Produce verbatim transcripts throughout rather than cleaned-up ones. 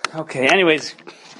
Okay. Anyways,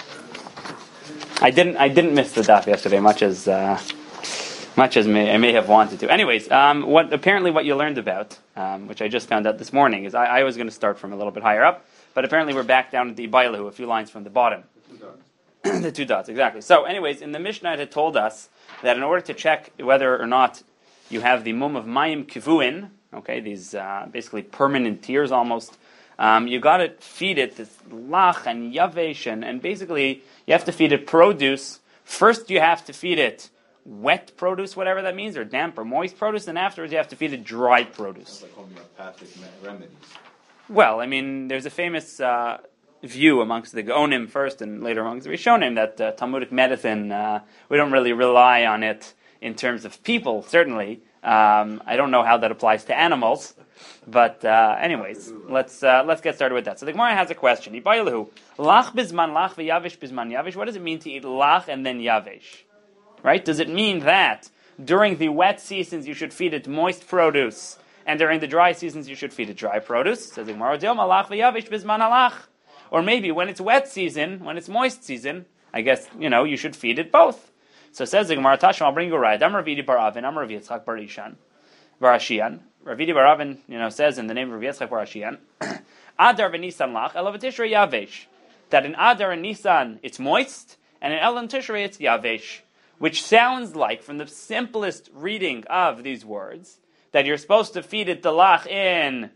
I didn't. I didn't miss the daf yesterday, much as uh, much as may, I may have wanted to. Anyways, um, what apparently what you learned about, um, which I just found out this morning, is I, I was going to start from a little bit higher up, but apparently we're back down at the Bailahu, a few lines from the bottom. The two dots. The two dots, exactly. So, anyways, in the Mishnah it had told us that in order to check whether or not you have the mum of mayim kivuin, okay, these uh, basically permanent tears almost. Um, you got to feed it this lach and yavesh, and, and basically you have to feed it produce. First you have to feed it wet produce, whatever that means, or damp or moist produce, and afterwards you have to feed it dry produce. Like homeopathic remedies. Well, I mean, there's a famous uh, view amongst the Gaonim first and later amongst the Rishonim that uh, Talmudic medicine, uh, we don't really rely on it in terms of people, certainly. Um, I don't know how that applies to animals. But uh, anyways, let's uh, let's get started with that. So the Gemara has a question. Lach bizman lach v'yavish bizman yavish. What does it mean to eat lach and then yavish? Right? Does it mean that during the wet seasons you should feed it moist produce, and during the dry seasons you should feed it dry produce? Says the Gemara, lach v'yavish bizman halach. Or maybe when it's wet season, when it's moist season, I guess you know you should feed it both. So says the Gemara, Tashma, I'll bring you right. Am Ravidi bar Avin, Am Rav Yitzchak bar Ishan, bar Ashiyan. Ravidi bar Avin, you know, says in the name of Rav Yitzchak bar Ashiyan, Adar v'Nisan lach, Elav Tishrei yavesh. That in Adar and Nisan it's moist, and in Elul and Tishrei it's yavesh. Which sounds like, from the simplest reading of these words, that you're supposed to feed it the lach in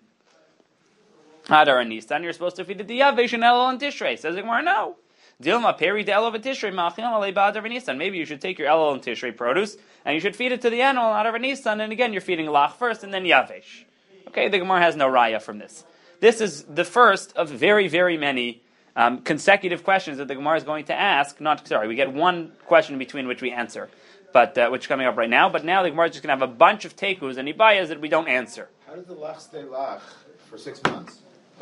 Adar and Nisan, you're supposed to feed it the yavesh in Elul and Tishrei. Says the Gemara, no. Dilma peri de Elul v'Tishrei ma'achil alei ba'Adar v'Nisan. Maybe you should take your Elul and Tishrei produce and you should feed it to the animal in Adar v'Nisan, and again you're feeding lach first and then yavesh. Okay, the Gemara has no raya from this. This is the first of very, very many um, consecutive questions that the Gemara is going to ask. Not sorry, we get one question between which we answer, but uh, which is coming up right now. But now the Gemara is just going to have a bunch of tekus and ibayas that we don't answer. How does the lach stay lach for six months?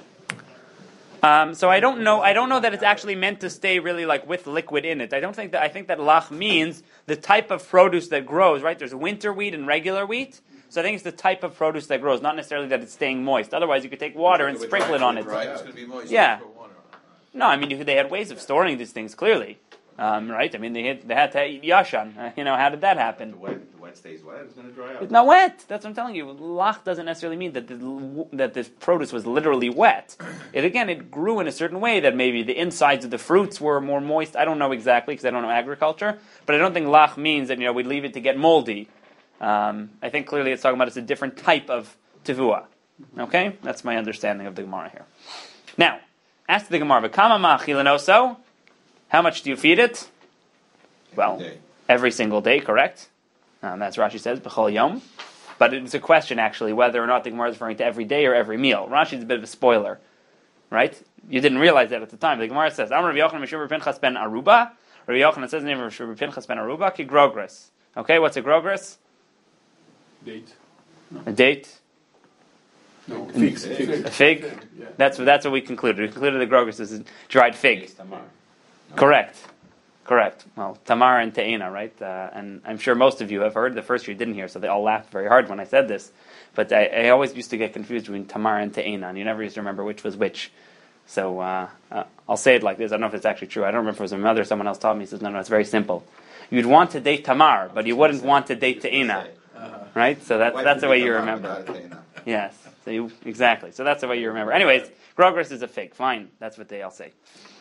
Um, so I don't know. I don't know that it's actually meant to stay really like with liquid in it. I don't think that. I think that lach means the type of produce that grows. Right? There's winter wheat and regular wheat. So I think it's the type of produce that grows, not necessarily that it's staying moist. Otherwise, you could take water and sprinkle it on it. Right? It's going to be moist. Yeah. No, I mean you could, they had ways of storing these things clearly. Um, right? I mean they had, they had to eat yashan. Uh, you know, how did that happen? The wet, the wet stays wet. It's going to dry out. It's not wet. That's what I'm telling you. Lach doesn't necessarily mean that the, that this produce was literally wet. It again, it grew in a certain way that maybe the insides of the fruits were more moist. I don't know exactly because I don't know agriculture, but I don't think lach means that you know we leave it to get moldy. Um, I think clearly it's talking about it's a different type of tevua. Okay, that's my understanding of the Gemara here. Now, ask the Gemara, "V'kama ma'achilanoso?" How much do you feed it? Well, Every day. every single day, correct? Um, that's Rashi says, b'chol yom. But it's a question, actually, whether or not the Gemara is referring to every day or every meal. Rashi's a bit of a spoiler, right? You didn't realize that at the time. The Gemara says, Amar Rav Yochanan Mishur Pinchas ben Aruba. Rav Yochanan says the name of Rav Pinchas ben Aruba, ki grogris. Okay, what's a grogris? Date. A date? No, figs. Fig. Fig. A fig? Yeah. That's, that's what we concluded. We concluded the grogris is a dried fig. It's tamar. Correct. Correct. Well, Tamar and Te'ena, right? Uh, and I'm sure most of you have heard. The first year didn't hear, so they all laughed very hard when I said this. But I, I always used to get confused between Tamar and Te'ena, and you never used to remember which was which. So uh, uh, I'll say it like this. I don't know if it's actually true. I don't remember if it was my mother or someone else taught me. He says, no, no, it's very simple. You'd want to date Tamar, but you wouldn't want to date Te'ena. Right? So that's, that's the way you remember. Yes. So you, exactly. So that's the way you remember. Anyways, grogris is a fig. Fine. That's what they all say.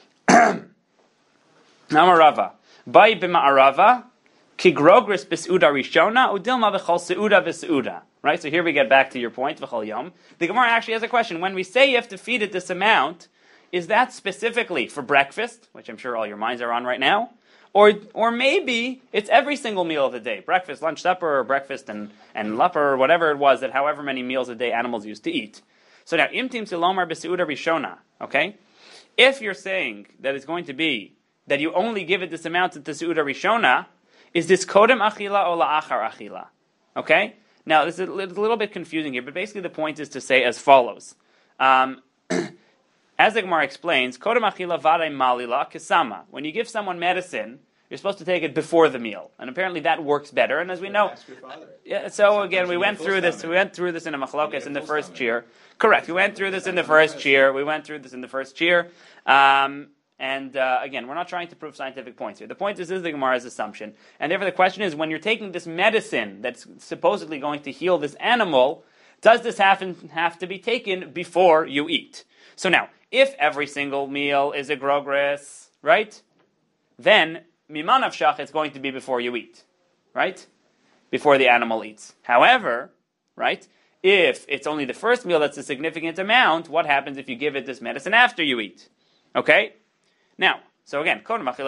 Namarava. Bai b'ma'arava ki grogris b'seuda rishona udilma v'chol seuda v'seuda. Right? So here we get back to your point, v'chol yom. The Gemara actually has a question. When we say you have to feed it this amount, is that specifically for breakfast, which I'm sure all your minds are on right now? Or or maybe it's every single meal of the day. Breakfast, lunch, supper, or breakfast and, and lupper, or whatever it was that however many meals a day animals used to eat. So now, imtim silomar b'seuda rishona. Okay? If you're saying that it's going to be that you only give it this amount at the Seuda Rishona, is this Kodem Achila or La'achar Achila? Okay? Now, this is a little bit confusing here, but basically the point is to say as follows. Um, as the Gemara explains, Kodem Achila Vadei Malila Kesama. When you give someone medicine, you're supposed to take it before the meal. And apparently that works better. And as we know... Yeah, so again, we went through this, we went through this in a Machlokes in the first year. Correct, we went through this in the first year. We went through this in the first year. Um... And uh, again, we're not trying to prove scientific points here. The point is, this is the Gemara's assumption. And therefore the question is, when you're taking this medicine that's supposedly going to heal this animal, does this happen, have to be taken before you eat? So now, if every single meal is a grogris, right, then miman avshach, it's going to be before you eat, right? Before the animal eats. However, right, if it's only the first meal that's a significant amount, what happens if you give it this medicine after you eat? Okay? Now, so again, what's going to be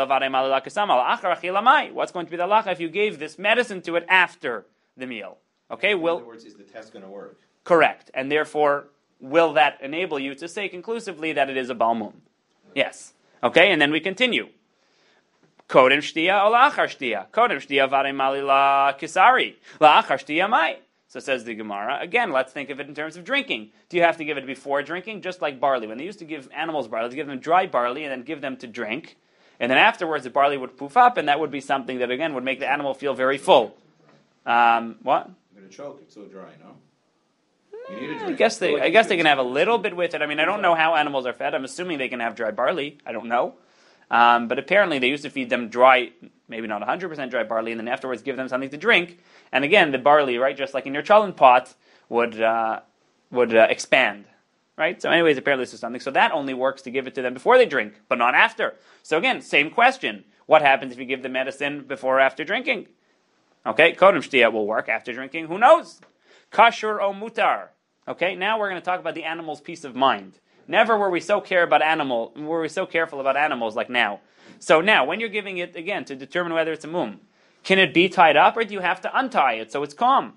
the halacha if you gave this medicine to it after the meal? Okay, will, in other words, is the test going to work? Correct, and therefore, will that enable you to say conclusively that it is a balmum? Yes. Okay, and then we continue. Kodem shtia or la'achar shtia? Kodem shtia v'arei mali la kisari. La'achar shtia mai. So says the Gemara. Again, let's think of it in terms of drinking. Do you have to give it before drinking? Just like barley. When they used to give animals barley, they give them dry barley and then give them to drink. And then afterwards the barley would poof up, and that would be something that, again, would make the animal feel very full. Um, what? I'm going to choke. It's so dry, no? You need a I drink. guess they, Like I you guess do. they can have a little bit with it. I mean, I don't know how animals are fed. I'm assuming they can have dry barley. I don't know. Um, but apparently they used to feed them dry, maybe not one hundred percent dry barley, and then afterwards give them something to drink. And again, the barley, right, just like in your chalent pot, would uh, would uh, expand, right? So anyways, apparently this is something. So that only works to give it to them before they drink, but not after. So again, same question. What happens if you give the medicine before or after drinking? Okay, kodem shtia will work after drinking. Who knows? Kashur o mutar. Okay, now we're going to talk about the animal's peace of mind. Never were we so care about animal, were we so careful about animals like now. So now, when you're giving it, again, to determine whether it's a mum, can it be tied up, or do you have to untie it so it's calm?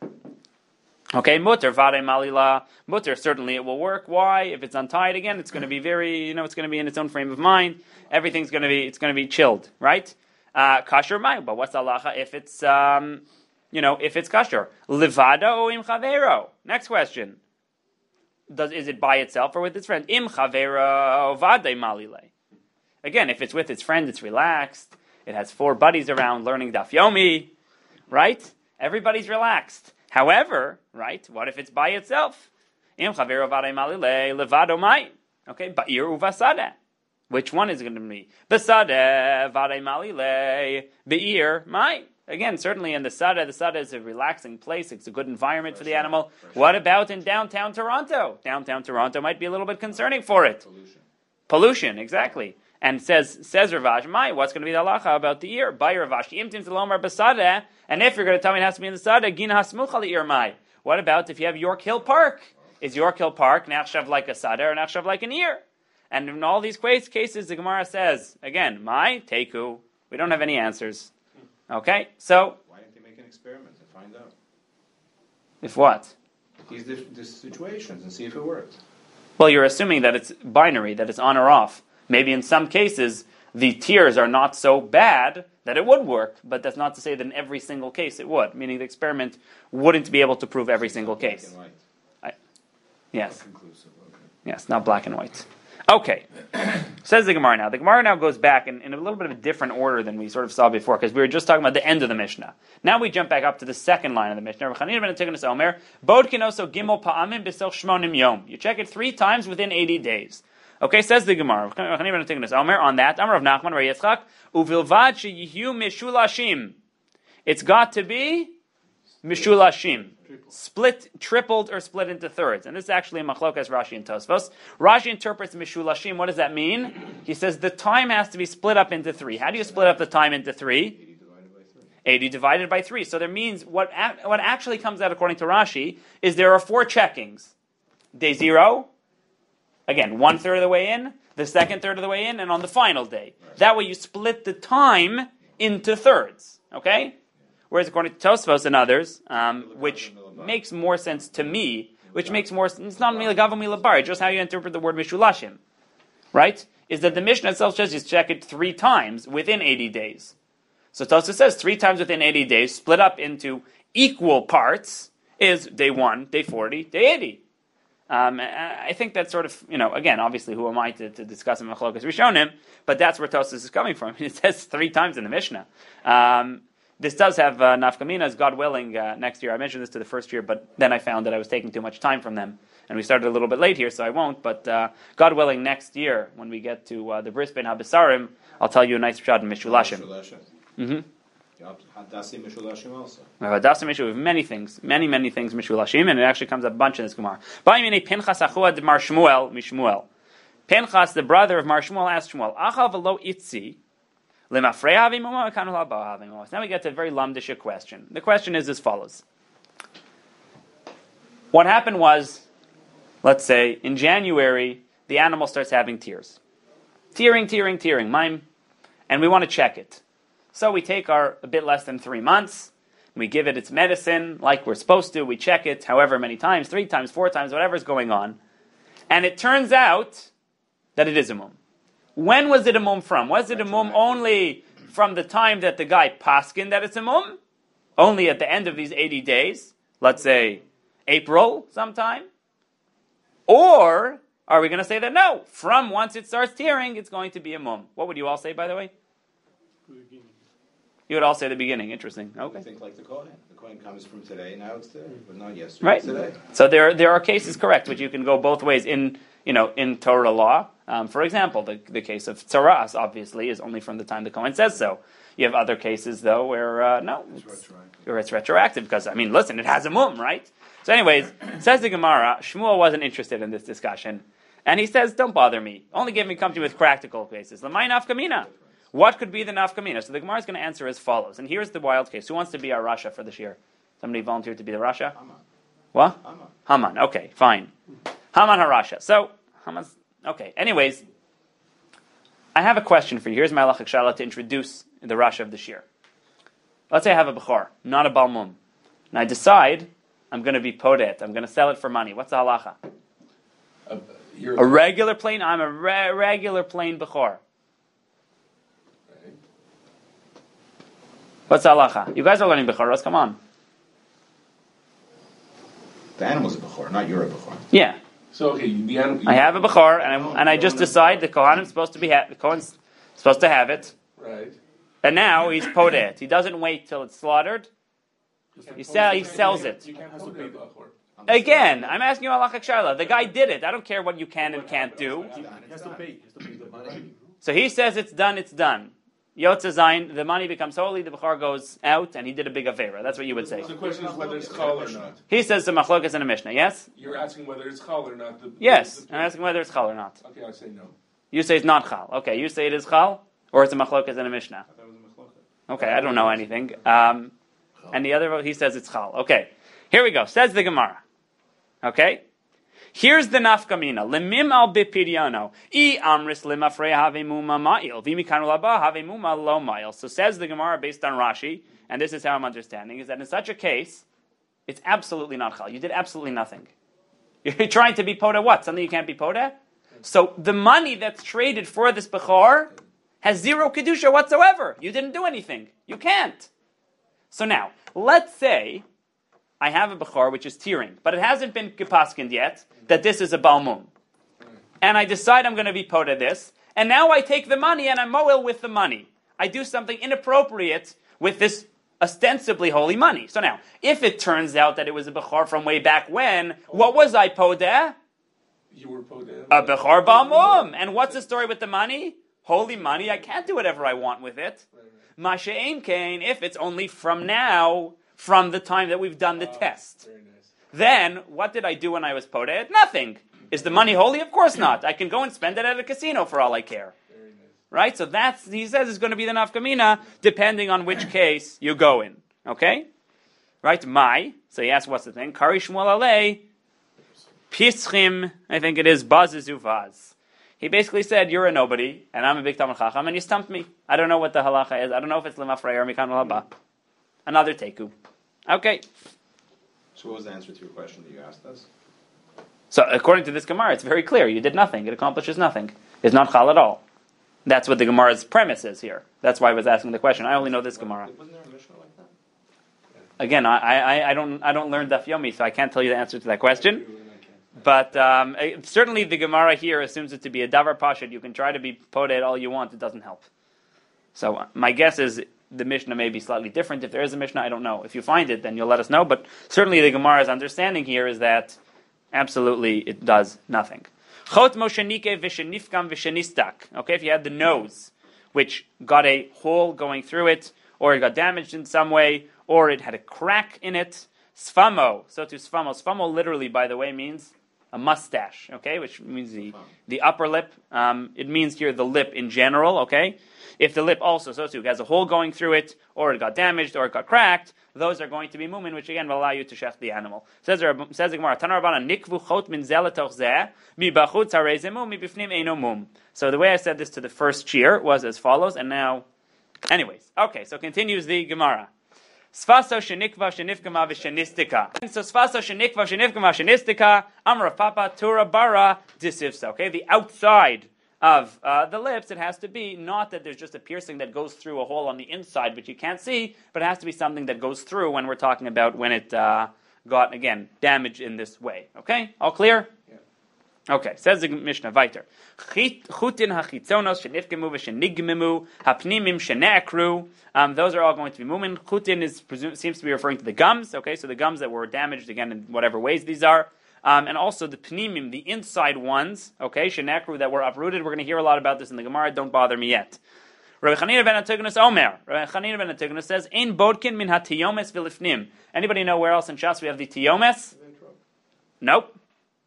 Okay, mutter, vare malila, mutter, certainly it will work. Why? If it's untied again, it's going to be very, you know, it's going to be in its own frame of mind. Everything's going to be, it's going to be chilled, right? Uh, kasher mai, but what's halacha if it's, um, you know, if it's kasher? Levada o im chavero? Next question. Does, is it by itself or with its friend? Im chavero vadei malile. Again, if it's with its friend, it's relaxed. It has four buddies around learning daf yomi, right? Everybody's relaxed. However, right, what if it's by itself? Im chavero vadei malile levado mai. Okay, ba'ir uvasada. Which one is it going to be? Basada vadei malile be'ir mai. Again, certainly in the Sada, the Sada is a relaxing place. It's a good environment for the animal. What about in downtown Toronto? Downtown Toronto might be a little bit concerning for it. Pollution. Pollution, exactly. And says says Ravash, Mai, what's going to be the halacha about the ear? By Ravash, imtim telomar basada. And if you're going to tell me it has to be in the Sada, gin hasmucha ear mai. What about if you have York Hill Park? Is York Hill Park nachshav like a Sada or nachshav like an ear? And in all these cases, the Gemara says again, Mai teku. We don't have any answers. Okay, so Why didn't they make an experiment and find out? If what? These the situations and see if it works. Well, you're assuming that it's binary, that it's on or off. Maybe in some cases the tears are not so bad that it would work, but that's not to say that in every single case it would. Meaning the experiment wouldn't be able to prove every single Black case. and white. I, yes, Conclusive. Okay. yes, not black and white. Okay, says the Gemara now. The Gemara now goes back in, in a little bit of a different order than we sort of saw before, because we were just talking about the end of the Mishnah. Now we jump back up to the second line of the Mishnah. You check it three times within eighty days. Okay, says the Gemara. On that, Amar of Nachman, Yitzchak, uvilvad sheyihu mishulashim. It's got to be mishulashim. Split, tripled, or split into thirds. And this is actually machlokas Rashi and Tosfos. Rashi interprets mishulashim. What does that mean? He says the time has to be split up into three. How do you split up the time into three? eighty divided by three. eighty divided by three. So there means, what, what actually comes out according to Rashi is there are four checkings. Day zero, again, one third of the way in, the second third of the way in, and on the final day. Right. That way you split the time into thirds. Okay? Whereas according to Tosfos and others, um, which makes more sense to me, which makes more sense, it's not milagav milabar, just how you interpret the word mishulashim, right? Is that the Mishnah itself says you check it three times within eighty days. So Tosfos says three times within eighty days, split up into equal parts, is day one, day forty, day eighty. Um, I think that's sort of, you know, again, obviously, who am I to, to discuss in Machlokas Rishonim, but that's where Tosfos is coming from. It says three times in the Mishnah. Um, this does have uh, nafkaminas, God willing, uh, next year. I mentioned this to the first year, but then I found that I was taking too much time from them. And we started a little bit late here, so I won't. But uh, God willing, next year, when we get to uh, the Bris Ben HaBesarim, I'll tell you a nice pshat in Mishulashim. Mm-hmm. Hadasi Mishulashim also. Hadasi Mishulashim, we have many things, many, many things Mishulashim, and it actually comes up a bunch in this Gemara. Ba'imini Pinchas Achuad Mar Shmuel, Mishmuel. Pinchas, the brother of Mar Shmuel, asked Shmuel, Achav v'lo itzi, lemafrei havimuma, v'kanu la'ba havimuma. Now we get to a very lamdisha question. The question is as follows. What happened was, let's say, in January, the animal starts having tears. Tearing, tearing, tearing, mime, and we want to check it. So we take our a bit less than three months, we give it its medicine like we're supposed to, we check it however many times, three times, four times, whatever's going on, and it turns out that it is a mum. When was it a mum from? Was it a mum only from the time that the guy paskin that it's a mum? Only at the end of these eighty days? Let's say April sometime? Or are we going to say that no, from once it starts tearing, it's going to be a mum? What would you all say, by the way? You would all say the beginning. Interesting. Okay. I think like the Kohen. The Kohen comes from today, now it's today, but not yesterday. Right. It's today. So there, there are cases, correct, which you can go both ways in, you know, in Torah law. Um, for example, the, the case of tzaras, obviously, is only from the time the Kohen says so. You have other cases, though, where, uh, no, It's it's, retroactive. or it's retroactive, because, I mean, listen, it has a mum, right? So anyways, says the Gemara, Shmuel wasn't interested in this discussion, and he says, don't bother me. Only give me company with practical cases. L'may nafkamina. What could be the nafkamina? So the Gemara is going to answer as follows. And here's the wild case. Who wants to be our Rasha for this year? Somebody volunteered to be the Rasha? Haman. What? Haman. Haman. Okay, fine. Haman Harasha. So, Haman's... Okay, anyways, I have a question for you. Here's my halachic shaila to introduce the Rasha of this year. Let's say I have a Bechor, not a Balmum. And I decide I'm going to be podet. I'm going to sell it for money. What's the halacha? Uh, you're A regular plain... I'm a re- regular plain Bechor. Right. What's the halacha? You guys are learning Bechoros, come on. The animal's a Bechor, not you're a Bechor. Yeah. So okay, the animal. I have a Bechor, and, I, and I just decide the Kohanim's supposed to be ha- the Kohen's supposed to have it, Right. and now he's podet. He doesn't wait till it's slaughtered. He, sell, he sells it. You can't hold that before. Again, I'm asking you halachic shaila. The guy did it. I don't care what you can and can't do. He has to pay. He has to pay the money. So he says it's done, it's done. Yotze Zayin, the money becomes holy, the Bechor goes out, and he did a big avera. That's what you would say. So the question is whether it's chal or not. He says the machlokas in a Mishnah, yes? You're asking whether it's chal or not. The, Yes. the- I'm asking whether it's chal or not. Okay, I say no. You say it's not chal. Okay, you say it is chal, or it's a machlokas in a Mishnah. I thought it was a Mechloket. Okay, I don't know anything. Um, and the other, he says it's chal. Okay, here we go. Says the Gemara. Okay? Here's the nafkamina. Lemim al bipiryano. I amris limafrei have muma ma'il. Vimikanu laba have muma lo ma'il. So says the Gemara based on Rashi, and this is how I'm understanding, is that in such a case, it's absolutely not chal. You did absolutely nothing. You're trying to be poda what? Something you can't be poda? So the money that's traded for this Bechor has zero kedusha whatsoever. You didn't do anything. You can't. So now, let's say I have a Bechor which is tearing, but it hasn't been gepaskind yet that this is a Balmum. And I decide I'm going to be poda this, and now I take the money and I'm moel with the money. I do something inappropriate with this ostensibly holy money. So now, if it turns out that it was a Bechor from way back when, what was I poda? You were podeh. A Bechor Balmum. And what's the story with the money? Holy money, I can't do whatever I want with it. Masha'im Kain, if it's only from now, from the time that we've done the test. Very nice. Then, what did I do when I was podeh? Nothing. Is the money holy? Of course not. I can go and spend it at a casino for all I care. Very nice. Right? So that's, he says, is going to be the nafkamina, depending on which case you go in. Okay? Right? My. So he asks, what's the thing? Kari Shmuel alei, pischim, I think it is, bazizuvaz. He basically said, you're a nobody, and I'm a big Talmud Chacham, and you stumped me. I don't know what the halacha is. I don't know if it's lemafrei or mikan haba. Another teku. Okay. So what was the answer to your question that you asked us? So according to this Gemara, it's very clear. You did nothing. It accomplishes nothing. It's not chal at all. That's what the Gemara's premise is here. That's why I was asking the question. I only know this Gemara. Wasn't there a Mishnah like that? Again, I, I, I don't I don't learn Daf Yomi, so I can't tell you the answer to that question. But um, eh, certainly the Gemara here assumes it to be a davar pashut. You can try to be poded all you want. It doesn't help. So uh, my guess is the Mishnah may be slightly different. If there is a Mishnah, I don't know. If you find it, then you'll let us know. But certainly the Gemara's understanding here is that absolutely it does nothing. Chot moshenike v'shenifkam v'shenistak. Okay, if you had the nose, which got a hole going through it, or it got damaged in some way, or it had a crack in it. Sfamo, so to sfamo. Sfamo literally, by the way, means a mustache, okay, which means the, the upper lip. Um, it means here the lip in general, okay? If the lip also, so too, has a hole going through it, or it got damaged, or it got cracked, those are going to be mumin, which again will allow you to shech the animal. Says says the Gemara, Tanar Rabbanan, nikvu chot min zeh letoch zeh, mi bachutz harei zeh mum, mi bifnim eino mum. So the way I said this to the first cheer was as follows, and now, anyways, okay, so continues the Gemara. Sfaso shenikva shenifgama v'shenistika. So sfaso shenikva shenifgama v'shenistika, amra papa tura bara disivsa. Okay, the outside of uh, the lips, it has to be not that there's just a piercing that goes through a hole on the inside which you can't see, but it has to be something that goes through when we're talking about when it uh, got, again, damaged in this way. Okay? All clear? Yeah. Okay. Says the Mishnah, weiter. Chutin hachitzonos shenifgemu v'shenigmemu hapnimim shene'akru. Um, those are all going to be mumin. Chutin is presume, seems to be referring to the gums. Okay, so the gums that were damaged, again, in whatever ways these are. Um, and also the pnimim, the inside ones, okay, shenakru, that were uprooted. We're going to hear a lot about this in the Gemara. Don't bother me yet. Rabbi Chanina ben Antigonus Omer. Rabbi Chanina ben Antigonus says, "Ein bodkin min hatiyomes v'lifnim." Anybody know where else in Shas we have the tiyomes? Nope.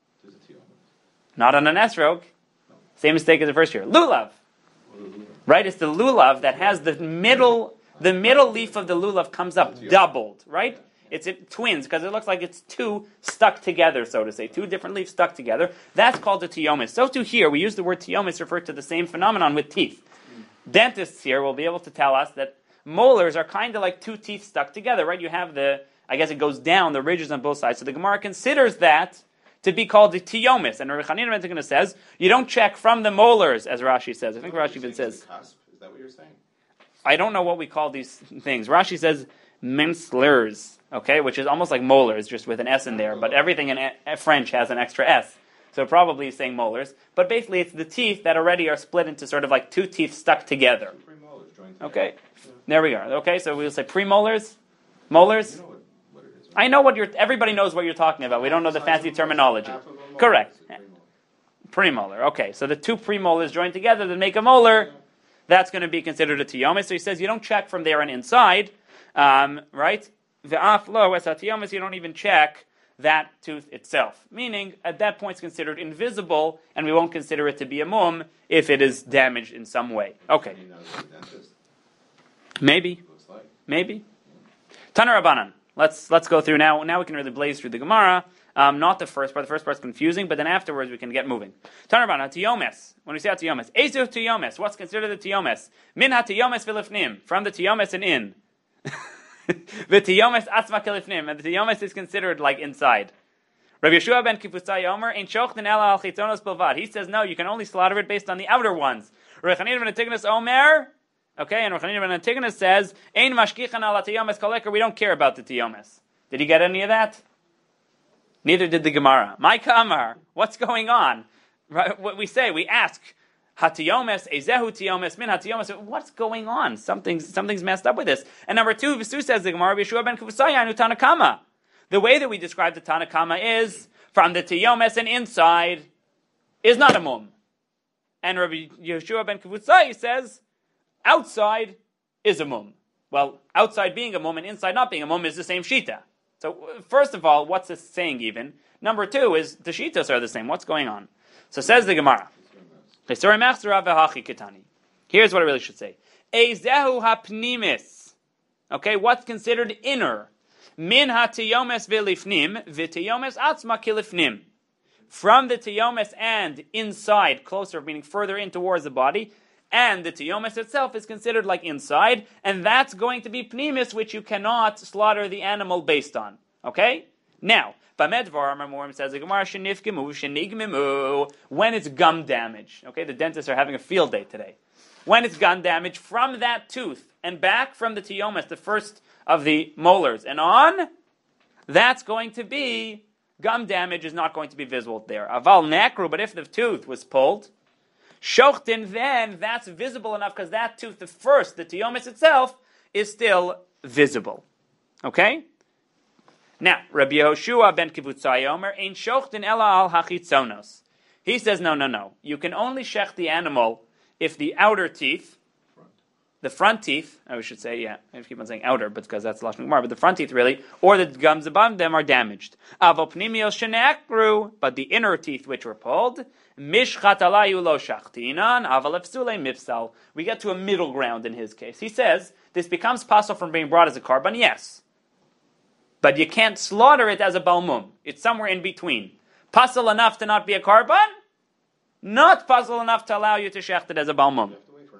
Not on an esrog. Same mistake as the first year. Lulav. Right? It's the lulav that has the middle, the middle leaf of the lulav comes up doubled, right? It's it, twins, because it looks like it's two stuck together, so to say. Two different leaves stuck together. That's called a tiomis. So too here, we use the word tiomis to refer to the same phenomenon with teeth. Mm. Dentists here will be able to tell us that molars are kind of like two teeth stuck together, right? You have the, I guess it goes down, the ridges on both sides. So the Gemara considers that to be called the tiomis. And Rabbi Chanina ben Antigonus says, you don't check from the molars, as Rashi says. I think Rashi even says... Cusp? Is that what you're saying? I don't know what we call these things. Rashi says minslers. Okay, which is almost like molars, just with an S in there, but everything in a- French has an extra S. So probably he's saying molars. But basically it's the teeth that already are split into sort of like two teeth stuck together. Premolars joined together. Okay, there we are. Okay, so we'll say premolars, molars. You know what, what it is, right? I know what you're, everybody knows what you're talking about. We don't know the fancy terminology. Correct. Premolar. Okay, so the two premolars joined together to make a molar, that's going to be considered a tiomis. So he says you don't check from there and inside, um, right? The aflo as hatiomis, you don't even check that tooth itself. Meaning, at that point, it's considered invisible, and we won't consider it to be a mum if it is damaged in some way. Okay. Maybe. Maybe. Tana Rabbanan. Let's let's go through now. Now we can really blaze through the Gemara. Um, not the first part. The first part's confusing, but then afterwards we can get moving. Tana Rabbanan. Tiyomes. When we say tiyomes, ezu tiyomes. What's considered the tiyomes? Min ha tiyomes v'lifnim. From the tiyomes and in. The tiyomes atzma kelifnim, and the tiyomes is considered like inside. Rabbi Yeshua ben Kifusai Omer ein shochten ela al chitzonos bilvad. He says no, you can only slaughter it based on the outer ones. Rabbi Chanina ben Antigonus Omer, okay, and Rabbi Chanina ben Antigonus says ein mashkichan al tiyomes koleker. We don't care about the tiyomes. Did he get any of that? Neither did the Gemara. My kamar, what's going on? Right, what we say, we ask. Hatiyomes, ezehu tiyomes, min hatiyomes. What's going on? Something's something's messed up with this. And number two, Visu says the Gemara, Yeshua ben Kufusaya anu Tanakama. The way that we describe the Tanakama is from the tiyomes and inside is not a mum. And Rabbi Yeshua ben Kufusaya says outside is a mum. Well, outside being a mum and inside not being a mum is the same shita. So first of all, what's this saying even? Number two is the shitas are the same. What's going on? So says the Gemara. Here's what I really should say. Ezehu hapnimis. Okay, what's considered inner? Min hatiyomes velifnim, v'tiyomes atzma kilifnim. From the tiyomes and inside, closer, meaning further in towards the body, and the tiyomes itself is considered like inside, and that's going to be pnimis, which you cannot slaughter the animal based on. Okay? Now, when it's gum damage, okay, the dentists are having a field day today. When it's gum damage from that tooth and back from the tiyomes, the first of the molars, and on, that's going to be, gum damage is not going to be visible there. Aval nekru, but if the tooth was pulled, shochtin, then that's visible enough because that tooth, the first, the tiyomes itself, is still visible. Okay? Now, Rabbi Yehoshua ben Kivutzai Omer, Ein shochtin ela al hachitzonos. He says, no, no, no. You can only shech the animal if the outer teeth, the front teeth, I should say, yeah, I keep on saying outer, but because that's Lashon Gemara, but the front teeth really, or the gums above them are damaged. Avo pnimios shenekru, but the inner teeth which were pulled, mishchat alayu lo shachtinan, aval efsule mifsal. We get to a middle ground in his case. He says, this becomes possible from being brought as a korban, yes. But you can't slaughter it as a balmum. It's somewhere in between. Puzzle enough to not be a korban, not puzzle enough to allow you to shecht it as a balmum.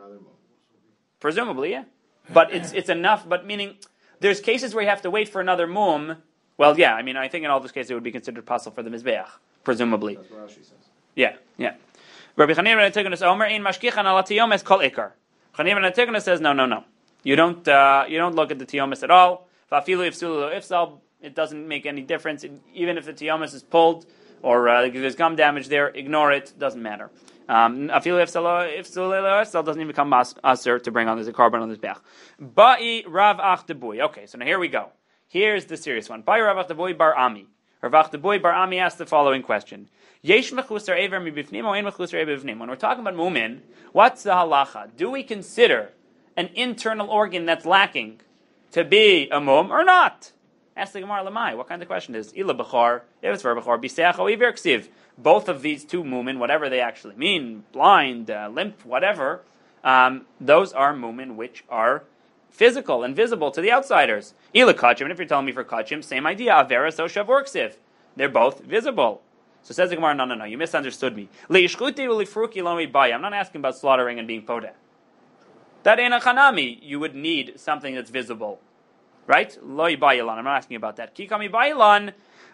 Presumably, yeah. But it's it's enough, but meaning, there's cases where you have to wait for another mum. Well, yeah, I mean, I think in all those cases it would be considered possible for the Mizbeach, presumably. That's what Rashi says. Yeah, yeah. Rabbi Chanina ben Antigonus Omer, ein mashkichan ala tiyomes kol ikar. Chanina ben Antigonus says, no, no, no. You don't, uh, you don't look at the tiyomes at all. Va'afilu ifsulu lo ifsal, it doesn't make any difference. Even if the tiyomes is pulled, or uh, there's gum damage there, ignore it, doesn't matter. Um, Afilu ifsal doesn't even become aser to bring on as a korban on this bech. Ba'i Rav Achdebui. Okay, so now here we go. Here's the serious one. Ba'i Rav Achdebui bar Ami. Rav Achdebui bar Ami asked the following question: Yesh mechusar ever mibifnim or ein mechusar ever bifnim? When we're talking about mumin, what's the halacha? Do we consider an internal organ that's lacking to be a mum or not? Ask the Gemara Lamai. What kind of question is ila bechor? If it's for bechor, biseach or iver ksiv. Both of these two mumin, whatever they actually mean, blind, uh, limp, whatever, um, those are mumin which are physical and visible to the outsiders. Ila kachim, and if you're telling me for kachim, same idea. Avera so shav ksiv. They're both visible. So says the Gemara, no, no, no, you misunderstood me. I'm not asking about slaughtering and being podeh. That ain't a chanami. You would need something that's visible. Right? Lo yibayilan. I'm not asking about that. Kikami bayilan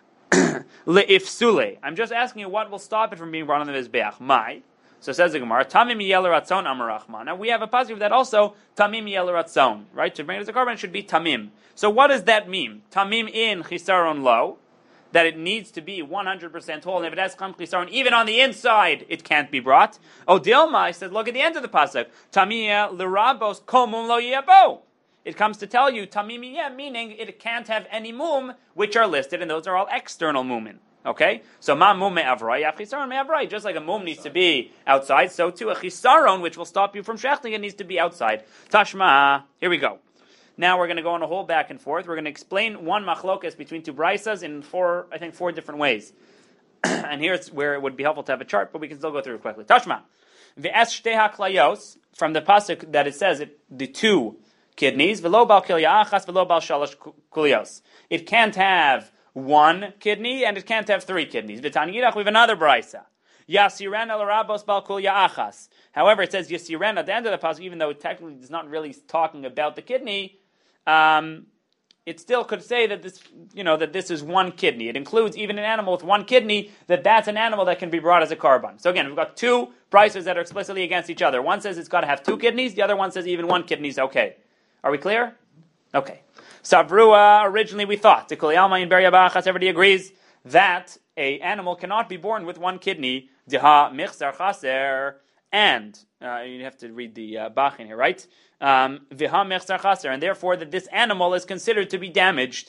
le'ifsule. I'm just asking you what will stop it from being brought on the Mizbeach. My. So says the Gemara, Tamim yel ratzon amarachman. Now we have a positive that also Tamim yel ratzon. Right? To bring it as a korban, it should be Tamim. So what does that mean? Tamim in chisaron lo. That it needs to be one hundred percent whole, and if it has cham chisaron, even on the inside, it can't be brought. Oh, Dilma said, look at the end of the pasuk. Tamiyah l'rabos komum lo yabo. It comes to tell you tamimiyah, meaning it can't have any mum, which are listed, and those are all external mumin. Okay, so ma mum me'avrai, a chisaron me'avrai. Just like a mum needs to be outside, so too a chisaron, which will stop you from shechting, it needs to be outside. Tashma. Here we go. Now we're going to go on a whole back and forth. We're going to explain one machlokas between two braisas in four, I think, four different ways. And here's where it would be helpful to have a chart, but we can still go through it quickly. Tashma. V'es shtei haklayos, from the pasuk that it says it, the two kidneys, v'lo bal kilya achas, v'lo bal shalosh kulios. It can't have one kidney, and it can't have three kidneys. V'tan yidach, we have another braisa. Yasiren el rabos bal kulya achas. However, it says yasiren at the end of the pasuk, even though it technically is not really talking about the kidney. Um, it still could say that this, you know, that this is one kidney. It includes even an animal with one kidney, that that's an animal that can be brought as a korban. So again, we've got two prices that are explicitly against each other. One says it's got to have two kidneys. The other one says even one kidney is okay. Are we clear? Okay. Savrua, originally we thought, to Kuliyalma in Beryabachas, everybody agrees that a animal cannot be born with one kidney. Diha michzar chaser. And, uh, you have to read the uh, Bach in here, right? Um, and therefore that this animal is considered to be damaged.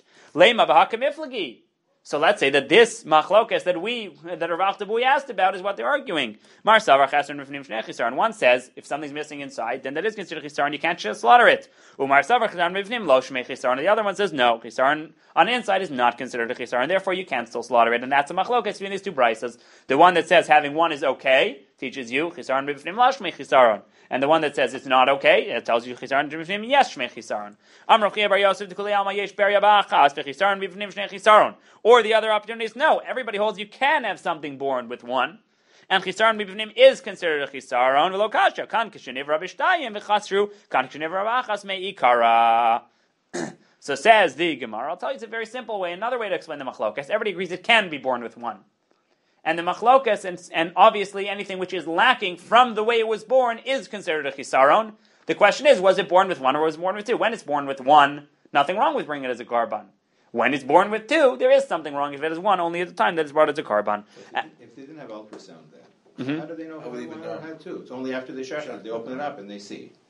So let's say that this machlokas that we, that Rav Achdebui asked about is what they're arguing. And one says, if something's missing inside, then that is considered chisar, and you can't just slaughter it. And the other one says, no, chisar on the inside is not considered a chisar, and therefore you can't still slaughter it. And that's a machlokas between these two brises. The one that says having one is okay teaches you chisar and b'fnim la shmei chisaron. And the one that says it's not okay, it tells you chisaron b'fnim yes shmei chisaron. Amar Chia bar Yosef d'kulei alma yesh beria ba'achas v'chisaron b'fnim shnei chisaron. Or the other opportunity is no, everybody holds you can have something born with one. And chisaron b'fnim is considered a chisaron v'lo kasha. Kan k'sheniv rabishtayim v'chasru kan k'sheniv rabachas me'ikara. So says the Gemara, I'll tell you it's a very simple way, another way to explain the machlokas. Everybody agrees it can be born with one. And the machlokas, and, and obviously anything which is lacking from the way it was born is considered a chisaron. The question is, was it born with one or was it born with two? When it's born with one, nothing wrong with bringing it as a korban. When it's born with two, there is something wrong if it is one, only at the time that it's brought as a korban. So if, they, if they didn't have ultrasound then, mm-hmm. how do they know how, how they one had two? It's only after they shech it, they open it up and they see.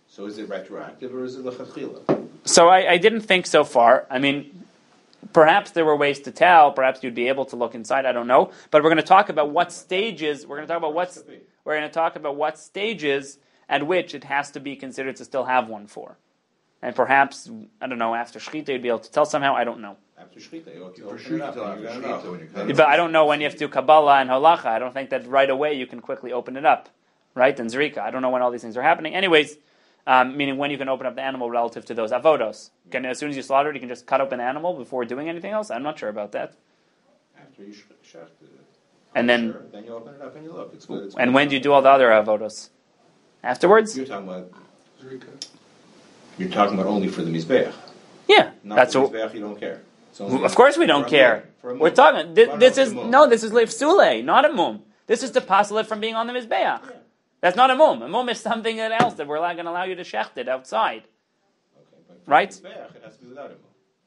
So is it retroactive or is it lechatchila? So I, I didn't think so far. I mean, perhaps there were ways to tell. Perhaps you'd be able to look inside. I don't know. But we're going to talk about what stages. We're going to talk about what's. We're going to talk about what stages at which it has to be considered to still have one for, and perhaps I don't know. After shechita, you'd be able to tell somehow. I don't know. After shechita, you open For it sure, up you and tell you're after gonna shechita know. when you Then cut But I don't know when you have to do Kabbalah and Halacha. I don't think that right away you can quickly open it up, right? And Zrika. I don't know when all these things are happening. Anyways, um, meaning when you can open up the animal relative to those avodos. Can, as soon as you slaughter it, you can just cut open the animal before doing anything else? I'm not sure about that. After you shechted it. And then, Sure. Then you open it up and you look. It's good. It's and good. when do you do all the other avodos? Afterwards? You're talking about. Zrika. You're talking about only for the mizbeach. Yeah, Not that's for what. the mizbeach. You don't care. It's only Of course we for don't a care. mum. For a We're mum. talking. This, Well, this no, is it's a mum. no. This is leifsule, not a mum. This is to passel it from being on the mizbeach. Yeah. That's not a mum. A mum is something else that we're going to allow you to shecht it outside. Okay, but for Right? the mizbeach, it has to be without a mum.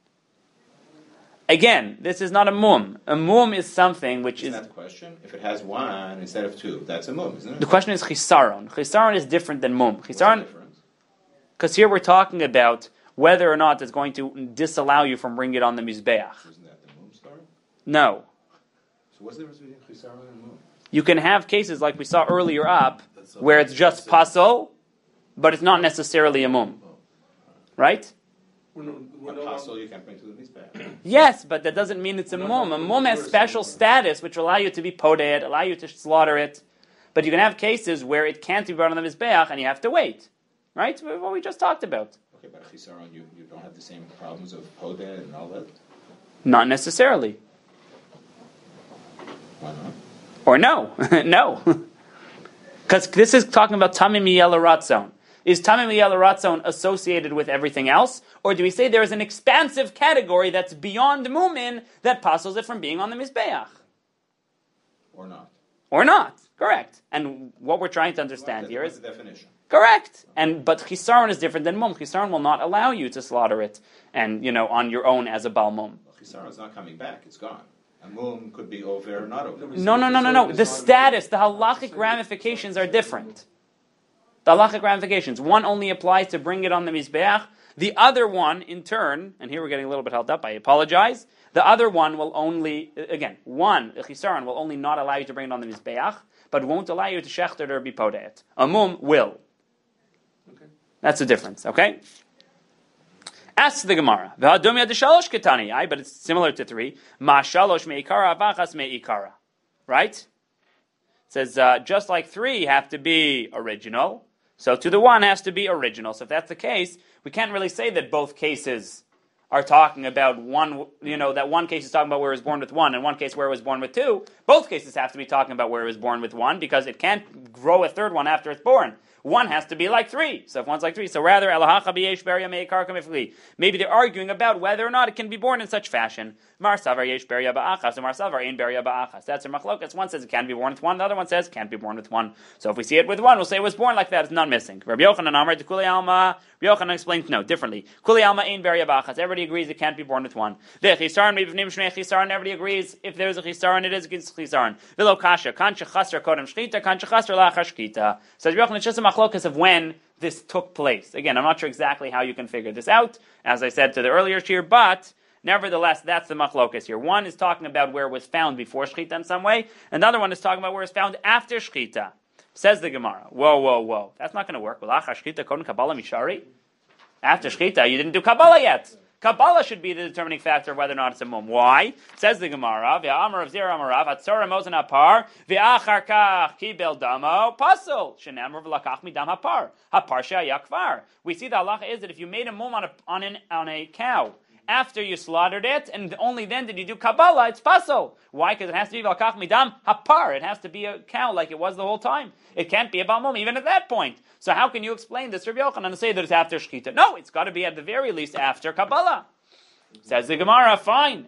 Again, this is not a mum. A mum is something which Isn't is. that the question? If it has one instead of two, that's a mum, isn't it? The question is chisaron. Chisaron is different than mum. What's the Chisaron, difference? because here we're talking about whether or not it's going to disallow you from bringing it on the mizbeach. Isn't that the mum story? No. So what's the difference between chisaron and mum? You can have cases like we saw earlier up, where it's just pasol, but it's not necessarily a mum. Right? We're no, we're A no pasul longer, you can't bring to the mizbeach. Yes, but that doesn't mean it's a We're not mum. A talking mum about has the special first status which will allow you to be poded, allow you to slaughter it. But you can have cases where it can't be brought on the mizbeach and you have to wait. Right? What we just talked about. Okay, but a chisaron, you, you don't have the same problems of podeh and all that? Not necessarily. Why not? Or no. No. Because this is talking about tamim yel ratzon. Is tamim yel ratzon associated with everything else? Or do we say there is an expansive category that's beyond mumin that passes it from being on the mizbeach? Or not? Or not. Correct. And what we're trying to understand What's here is the definition? correct. And but chisaron is different than mum. Chisaron will not allow you to slaughter it and you know on your own as a bal mum. Well, chisaron is not coming back. It's gone. A mum could be over or not over. No, no, no, no, no. The status, the halachic ramifications are different. The halachic ramifications. One only applies to bring it on the mizbeach. The other one, in turn, and here we're getting a little bit held up, I apologize. The other one will only, again, one, the chisaron, will only not allow you to bring it on the mizbeach, but won't allow you to shechter it or be podeh. A mum will. okay. That's the difference, okay? Ask the Gemara. V'hadum yad shalosh ketani. Aye, but it's similar to three. Ma shalosh me'ikara avachas me'ikara. Right? It says, uh, just like three have to be original, so to the one has to be original. So if that's the case, we can't really say that both cases are talking about one, you know, that one case is talking about where it was born with one, and one case where it was born with two. Both cases have to be talking about where it was born with one, because it can't grow a third one after it's born. One has to be like three. So if one's like three, so rather, elahacha b'yesh beria me'ikar kamifli. Maybe they're arguing about whether or not it can be born in such fashion. Mar savar yesh beria ba'achas, and mar savar ein beria ba'achas. That's a machlokas. One says it can be born with one, the other one says it can't be born with one. So if we see it with one, we'll say it was born like that, it's not missing. Rabbi Yochanan Amar to Kuli Alma, Rabbi Yochanan explains no, differently. Kuli Alma ein beria ba'achas. Everybody agrees it can't be born with one. The chisaron, mibivnim shnei chisaron, everybody agrees if there's a chisaron, it is against chisaron. Vilo kasha, kan shechasar kodem shchita, kan shechasar lachar shchita. Says Rabbi Yochanan, it's just a machlokas of when this took place. Again, I'm not sure exactly how you can figure this out, as I said to the earlier shir, but nevertheless, that's the machlokas here. One is talking about where it was found before shchita in some way, and the other one is talking about where it's found after shchita. Says the Gemara, whoa, whoa, whoa, that's not going to work. After shchita, you didn't do Kabbalah yet. Kabbalah should be the determining factor of whether or not it's a mum. Why? Says the Gemara, V'amar of Zera Amarav, Hatzora Mosen Hapar, V'achar Kach Kibel Damo, Pasul, Shenamar V'lakach Midam Hapar, Hapar She'ayakvar. We see the halacha is that if you made a mum on a, on, an, on a cow, after you slaughtered it, and only then did you do Kabbalah, it's pasul. Why? Because it has to be Valkach Midam Hapar. It has to be a cow like it was the whole time. It can't be a Balmum even at that point. So how can you explain this, Rabbi Yochanan, and say that it's after Shechita? No, it's got to be at the very least after Kabbalah. Says the Gemara, fine.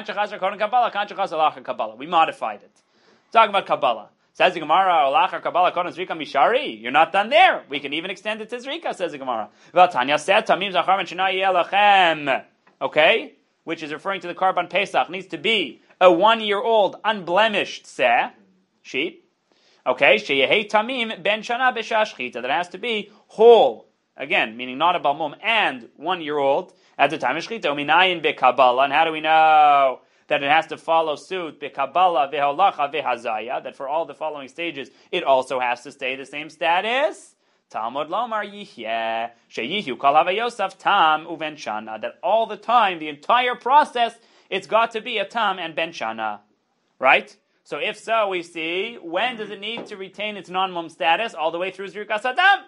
We modified it. Talking about Kabbalah. Says the Gemara, Olachar Kabbalah Kodan Zrika Mishari. You're not done there. We can even extend it to Zrika, says the Gemara. V'atanya said, Tamim Zachar and Shana Yelachem. Okay? Which is referring to the Karban Pesach. Needs to be a one-year-old, unblemished seh, sheep. Okay? Sheyehei Tamim Ben Shana B'Shah Shchita. That has to be whole again, meaning not a balmum, and one year old at the time of shechita. Uminayin beKabbalah, and how do we know that it has to follow suit beKabbalah veholacha vehazaya? That for all the following stages, it also has to stay the same status. Talmud lomar yihyeh sheyihu kol havayosaf tam uven shana. That all the time, the entire process, it's got to be a tam and ben shana, right? So if so, we see, when does it need to retain its non-mum status? All the way through Zrikas Hadam.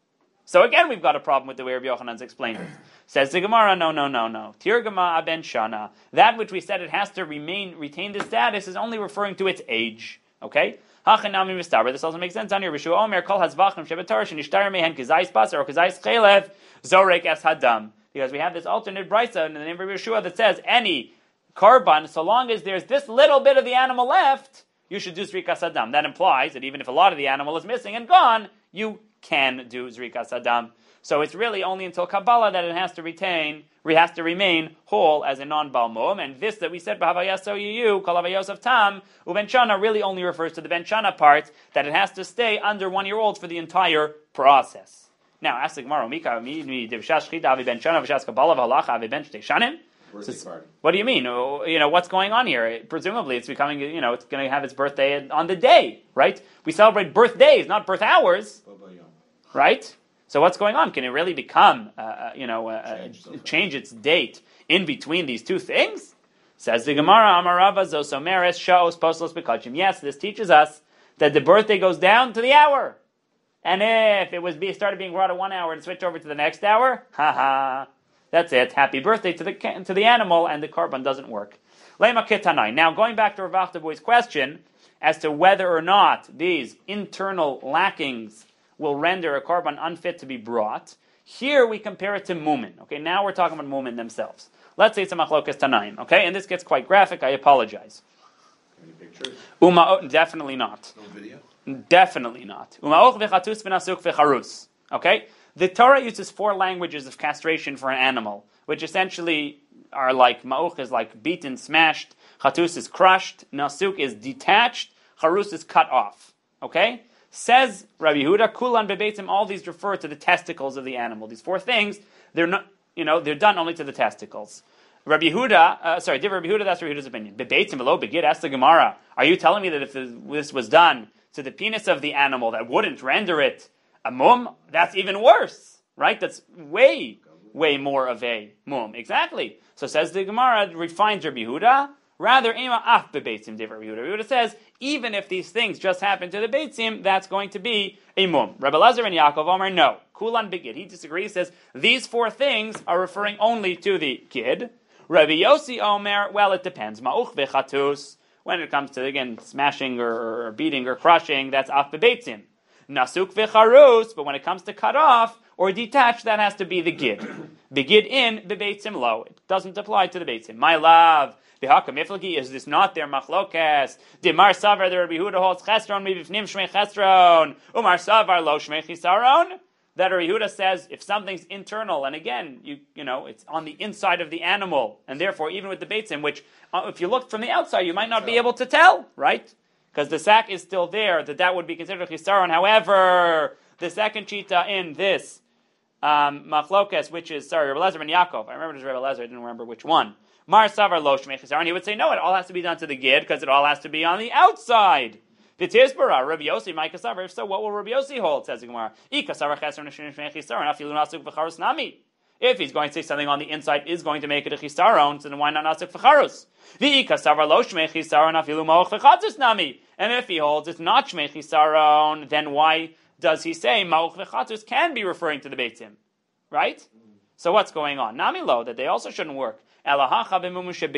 So again, we've got a problem with the way Rabbi Yochanan's explained it. Says the Gemara, no, no, no, no. Tirgama aben shana. That which we said it has to remain, retain the status is only referring to its age. Okay? Hachanami mistaber. This also makes sense on here. Rishu Omer kol hazvachim shebetar shenishtar mehen kizayis basar or kizayis chelev zorek es hadam. Because we have this alternate brisa in the name of Yeshua that says any Karban, so long as there's this little bit of the animal left, you should do Zrikas Hadam. That implies that even if a lot of the animal is missing and gone, you can do Zrikas Hadam. So it's really only until Kabbalah that it has to retain, it has to remain whole as a non-balmum. And this that we said, B'havayaso Yiyu, Kol Havayosef Tam, Uben Shana really only refers to the Ben Shana part, that it has to stay under one year old for the entire process. Now, ask the Gemara, Mika, Mi, Mi, Divshash Chita, Avi Ben Shana, V'shas Kabbalah, V'halacha, Avi Ben Shtei Shanim. So, what do you mean? You know, what's going on here? Presumably, it's becoming, you know, it's going to have its birthday on the day, right? We celebrate birthdays, not birth hours, right? So what's going on? Can it really become, uh, you know, uh, change, change its date in between these two things? Says the Gemara, Amarava Zosomeres Shaos Poslos Bekachim. Yes, this teaches us that the birthday goes down to the hour. And if it was be, started being brought at one hour and switch over to the next hour, haha. That's it. Happy birthday to the to the animal, and the Karban doesn't work. Lema ketanai. Now, going back to Rav Achterboy's question as to whether or not these internal lackings will render a Karban unfit to be brought, here we compare it to mumin. Okay, now we're talking about mumin themselves. Let's say it's a machlokas tanaim. Okay, and this gets quite graphic. I apologize. Any pictures? Uma, definitely not. No video? Definitely not. Umaoch v'chatus v'nasuk v'charus. Okay. The Torah uses four languages of castration for an animal, which essentially are like, ma'uch is like beaten, smashed, chatus is crushed, nasuk is detached, charus is cut off. Okay? Says Rabbi Yehuda, kulan bebeitzim, all these refer to the testicles of the animal. These four things, they're not, you know, they're done only to the testicles. Rabbi Yehuda, uh, sorry, Rabbi Yehuda, that's Rabbi Yehuda's opinion. Bebeitzim below begid, ask the Gemara, are you telling me that if this was done to the penis of the animal, that wouldn't render it a mum? That's even worse, right? That's way, way more of a mum. Exactly. So says the Gemara, refines Rabbi Yehuda. Rather, ema af bebeitzim de Rabbi Yehuda. Rabbi Yehuda says, even if these things just happen to the beitzim, that's going to be a mum. Rabbi Lazar and Yaakov Omer, no. Kulan begid. He disagrees. He says these four things are referring only to the kid. Rabbi Yossi Omer, well, it depends. Ma'uch vechatus. When it comes to again smashing or, or beating or crushing, that's af bebeitzim. Nasuk v'charus, but when it comes to cut off or detach, that has to be the gid. Begid in bebeitzim lo. It doesn't apply to the beitzim. My love, v'hakam iflagi, is this not their machlokes? Dimar savar, the Rabbi Yehuda holds chesron mivifnim shmei chesron, umar savar lo shmei chisaron. That Rabbi Yehuda says if something's internal, and again, you you know, it's on the inside of the animal, and therefore even with the beitzim, which uh, if you look from the outside, you might not be able to tell, right? Because the sack is still there, that that would be considered a chisaron. However, the second chita in this um, machlokes, which is, sorry, Rabbi Lezer and Yaakov, I remember it was Rabbi Lezer, I didn't remember which one. Mar savar lo shmei chisaron, he would say, no, it all has to be done to the gid, because it all has to be on the outside. V'tizbara, Rabbi Yossi, my kasavar, if so, what will Rabbi Yossi hold, says the Gemara? I kasavar chesron shmei chisaron, afilu nasuk v'charus nami. If he's going to say something on the inside is going to make it a chisaron, so then why not nasuk v'charus? And if he holds it's not shmei chisaron, then why does he say ma'uch v'chatus can be referring to the beitzim? Right? So what's going on? Nami lo, that they also shouldn't work. Here we're arguing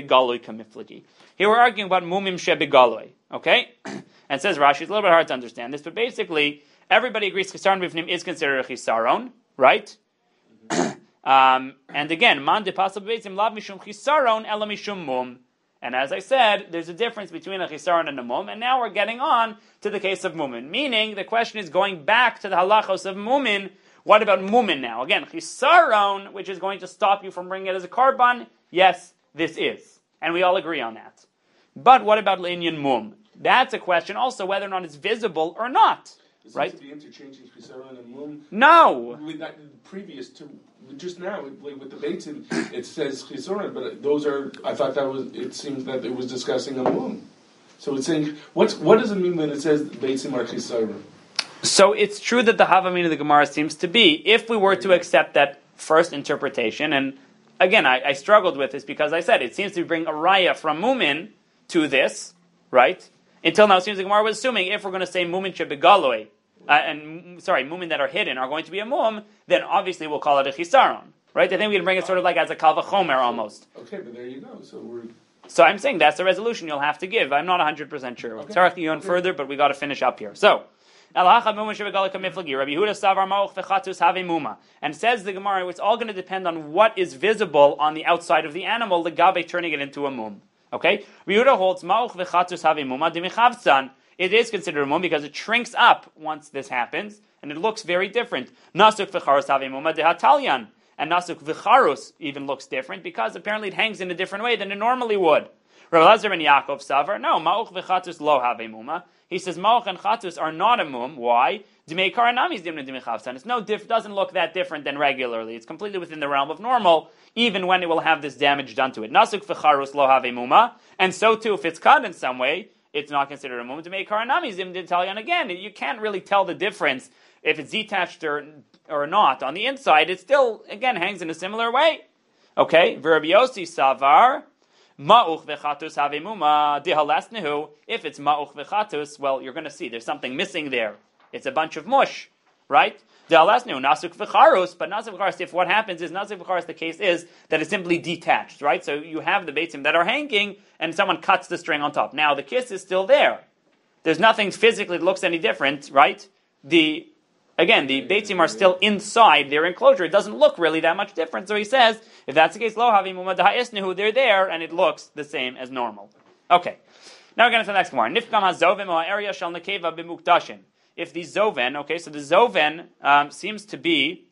about mumim shebegaloi. Okay? And says Rashi, it's a little bit hard to understand this, but basically, everybody agrees chisaron b'fnim is considered a chisaron, right? Um, and again, man de pasal beitzim lav mishum chisaron ela mishum mum. And as I said, there's a difference between a chisaron and a mum, and now we're getting on to the case of mumin. Meaning, the question is going back to the halachos of mumin. What about mumin now? Again, chisaron, which is going to stop you from bringing it as a karban, yes, this is. And we all agree on that. But what about l'inyan mum? That's a question also whether or not it's visible or not. It right? seems to be interchanging chisaron and mum. No! With that, previous to just now, like with the Beitzim, it says Chisoron, but those are. I thought that was. It seems that it was discussing a mum. So it's saying what's what does it mean when it says Beitzim are Chisoron? So it's true that the Havamina of the Gemara seems to be, if we were to accept that first interpretation, and again, I, I struggled with this because I said it seems to bring a raya from Mumin to this, right? Until now, it seems the Gemara was assuming if we're going to say Mumin shebegaloi, uh, and sorry, Mumin that are hidden are going to be a Mum, then obviously we'll call it a Chisaron, right? I think we can bring it sort of like as a Kal Vachomer almost. Okay, but there you go. So we're. So I'm saying that's the resolution you'll have to give. I'm not one hundred percent sure. Okay. Sorry to go on Okay. further, but we got to finish up here. So. And says the Gemara, it's all going to depend on what is visible on the outside of the animal, the gabe turning it into a mum. Okay? Yehuda holds ma'uch v'chatus have muma demichavtzan. It is considered a mum because it shrinks up once this happens, and it looks very different. Nasuk v'charus have muma dehatalyan. And nasuk v'charus even looks different because apparently it hangs in a different way than it normally would. Rav Elazar ben Yaakov Savar, no, ma'uch v'chatus lo have muma. He says ma'uch and chatus are not a mum. Why? It's no diff, doesn't look that different than regularly. It's completely within the realm of normal, even when it will have this damage done to it. Nasuk v'charus lo have muma, and so too if it's cut in some way, it's not considered a mum. And again, you can't really tell the difference if it's detached or or not. On the inside, it still again hangs in a similar way. Okay, Rabbi Yossi Savar. Ma'uch v'chatus have muma dihalasnehu. If it's ma'uch v'chatus, well, you're going to see there's something missing there. It's a bunch of mush, right? Dihalasnehu nasuk v'charus, but nasuk v'charus. If what happens is nasuk v'charus, the case is that it's simply detached, right? So you have the beitzim that are hanging, and someone cuts the string on top. Now the kiss is still there. There's nothing physically that looks any different, right? The Again, the beitzim are still inside their enclosure. It doesn't look really that much different. So he says, if that's the case, lo havi muma dahayisnehu, they're there, and it looks the same as normal. Okay. Now we're going to the next one. Nifkam hazovim o area shal nekeva b'mukdashin. If the zoven, okay, so the zoven um, seems to be,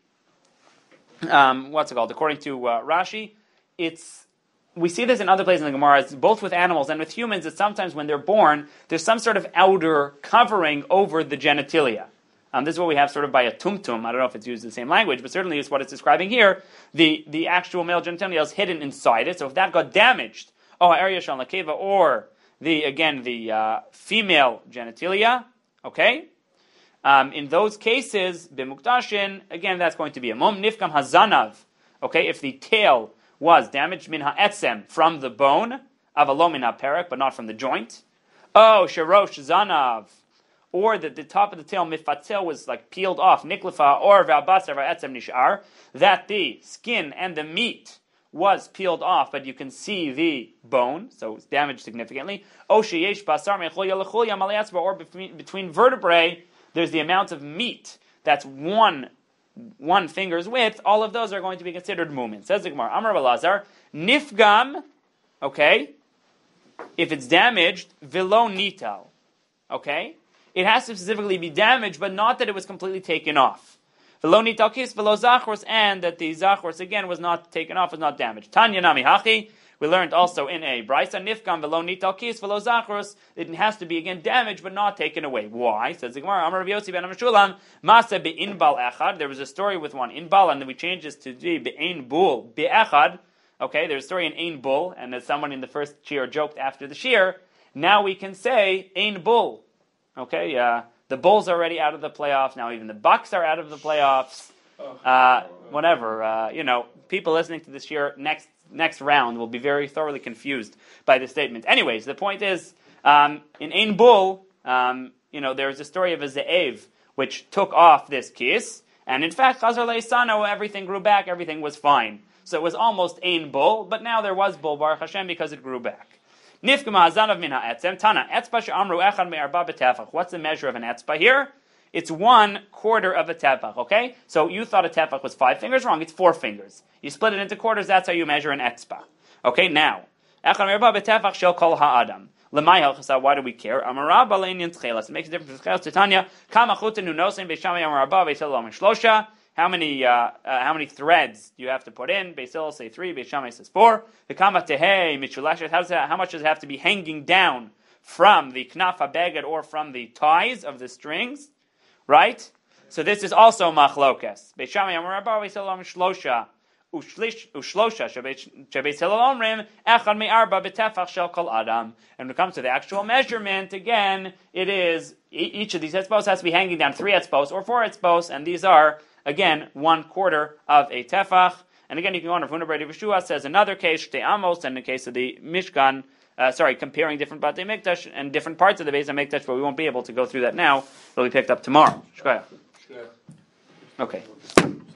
um, what's it called? According to uh, Rashi, it's, we see this in other places in the Gemara, both with animals and with humans, that sometimes when they're born, there's some sort of outer covering over the genitalia. Um, this is what we have sort of by a tumtum. I don't know if it's used in the same language, but certainly it's what it's describing here. The the actual male genitalia is hidden inside it. So if that got damaged, oh, area shal nakeva, or the again the uh, female genitalia, okay. Um, in those cases, b'mukdashin, again that's going to be a mum nifkam hazanav. Okay, if the tail was damaged min ha'etzem from the bone, avalo min ha'perek, but not from the joint. Oh, sherosh zanav. Or that the top of the tail mifatzel was like peeled off, niklefa or v'abasar v'etzem nishar, that the skin and the meat was peeled off, but you can see the bone, so it's damaged significantly. O sheyesh basar mechulya lechulya malayatzba, or between, between vertebrae, there's the amount of meat that's one one finger's width. All of those are going to be considered mumin. Says the Gemara, Amar Balazar, nifgam, okay, if it's damaged, velo nital, okay. It has to specifically be damaged, but not that it was completely taken off. Velo nital kis, velo zachros, and that the zachros again was not taken off, was not damaged. Tanya nami hachi. We learned also in a brisa nifkam velo nital kis, velo zachros. It has to be again damaged, but not taken away. Why? Says the Gemara. Amar Rav Yossi ben Amashulam, Masa be'inbal echad. There was a story with one inbal, and then we changed this to be be'ein bul be'echad. Okay, there's a story in ein bul, and as someone in the first shir joked after the shir, now we can say ein bul. Okay, uh, the Bulls are already out of the playoffs. Now even the Bucks are out of the playoffs. Uh, whatever, uh, you know, people listening to this year next next round will be very thoroughly confused by this statement. Anyways, the point is, um, in Ein Bull, um, you know, there's a story of a Ze'ev which took off this kiss, and in fact, Chazar Le'isano, everything grew back, everything was fine. So it was almost Ein Bull, but now there was Bull, Baruch Hashem, because it grew back. What's the measure of an etzba here? It's one quarter of a tefach, okay? So you thought a tefach was five fingers, wrong, it's four fingers. You split it into quarters, that's how you measure an etzba. Okay, now, why do we care? It makes a difference. How many uh, uh, how many threads do you have to put in? Beis Hillel say three, Beis Shammai says four. The kama tehei mitzulashet. How much does it have to be hanging down from the knaf habeged or from the ties of the strings? Right? So this is also machlokes. Beit Shammai Amar Rabba Beis Hillel Shlosha Ushlish Ushlosha Shebeis Hillel Omrim Echad Me'arba B'Tefach Shel Kol Adam. And when it comes to the actual measurement, again, it is each of these etzbos has to be hanging down three etzbos or four etzbos, and these are again one quarter of a tefach. And again, you can go on. Rav Huna Bar Yeshua says another case, Shtei Amos, and in the case of the Mishkan, uh, sorry, comparing different Batei Mikdash and different parts of the Beis HaMikdash, but we won't be able to go through that now. It'll be picked up tomorrow. Shkoyach. Okay.